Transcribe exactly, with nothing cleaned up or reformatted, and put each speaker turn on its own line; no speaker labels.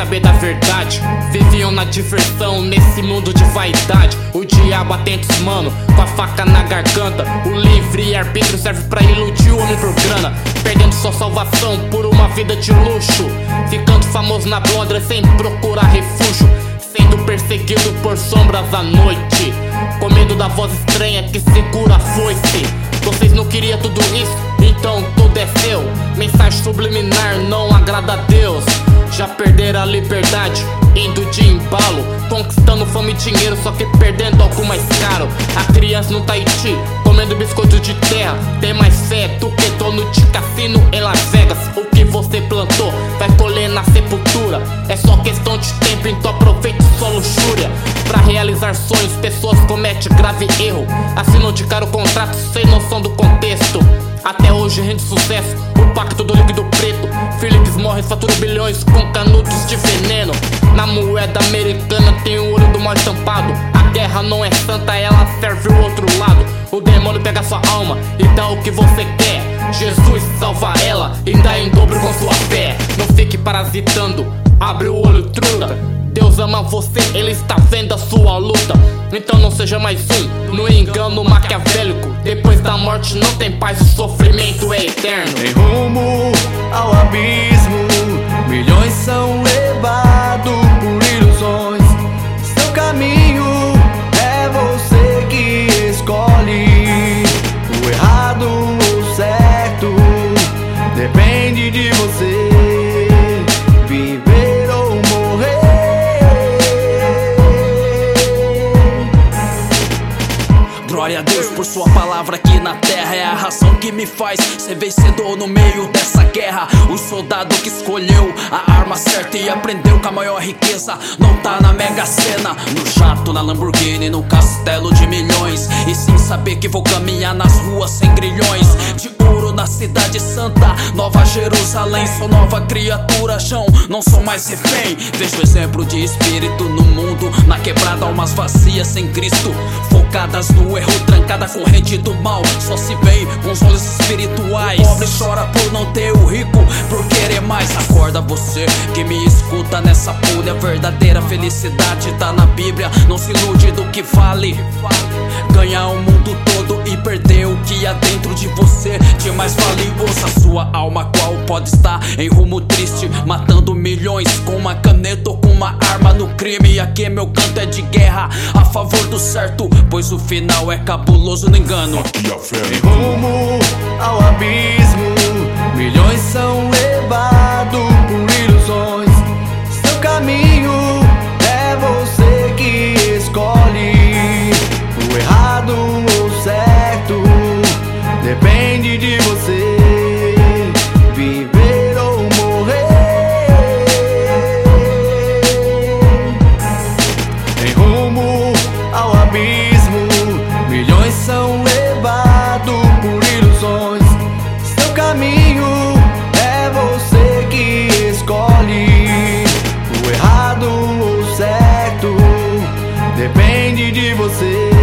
saber da verdade. Viviam na diversão, nesse mundo de vaidade. O diabo atenta os mano, com a faca na garganta. O livre-arbítrio serve pra iludir o homem por grana, perdendo sua salvação por uma vida de luxo, ficando famoso na blondra sem procurar refúgio, sendo perseguido por sombras à noite, com medo da voz estranha que segura a foice. Vocês não queriam tudo isso, então tudo é seu. Mensagem subliminar não agrada a Deus. Já perderam a liberdade, indo de embalo, conquistando fama e dinheiro, só que perdendo algo mais caro. A criança no Tahiti, comendo biscoito de terra, tem mais fé do que dono de cassino em Las Vegas. O que você plantou vai colher na sepultura, é só questão de tempo, então aproveite sua luxúria. Pra realizar sonhos, pessoas cometem grave erro, assinam de caro contrato sem noção do contexto. Até hoje rende sucesso o pacto do líquido preto. Philips morre, fatura bilhões com canudos de veneno. Na moeda americana tem o olho do mal estampado. A guerra não é santa, ela serve o outro lado. O demônio pega sua alma e dá o que você quer. Jesus salva ela e dá em dobro com sua fé. Não fique parasitando, abre o olho, truta. Deus ama você, Ele está vendo a sua luta. Então não seja mais um no engano maquiavélico. Depois da morte não tem paz, o sofrimento é eterno.
Em rumo ao abismo, milhões são levados por ilusões. Seu caminho é você que escolhe. O errado ou o certo depende de você. Viver ou morrer.
Glória a Deus por sua palavra aqui na terra. É a razão que me faz ser vencedor no meio dessa guerra. O soldado que escolheu a arma certa e aprendeu que a maior riqueza não tá na Mega Sena, no jato, na Lamborghini, no castelo de milhões, e sim saber que vou caminhar nas ruas sem grilhões de ouro na cidade santa, Nova Jerusalém. Sou nova criatura, chão, não sou mais refém. Vejo exemplo de espírito no mundo, na quebrada, almas vazias sem Cristo, focadas no erro, trancada a corrente do mal. Só se vê com os olhos espirituais. O pobre chora por não ter o rico, por querer mais. Acorda você que me escuta nessa pulha. A verdadeira felicidade tá na Bíblia. Não se ilude do que vale ganhar o mundo todo e perder o que há dentro de você de mais valioso. A sua alma, qual pode estar em rumo triste, matando milhões com uma caneta ou com uma arma no crime. E aqui meu canto é de guerra a favor do certo, pois o final é cabuloso no engano.
Em rumo ao abismo, milhões são levados por ilusões. Seu caminho é você que escolhe. O errado ou o certo depende de você. Viver ou morrer. Em rumo ao abismo, milhões são levados por ilusões. Seu caminho é você que escolhe. O errado ou o certo depende de você.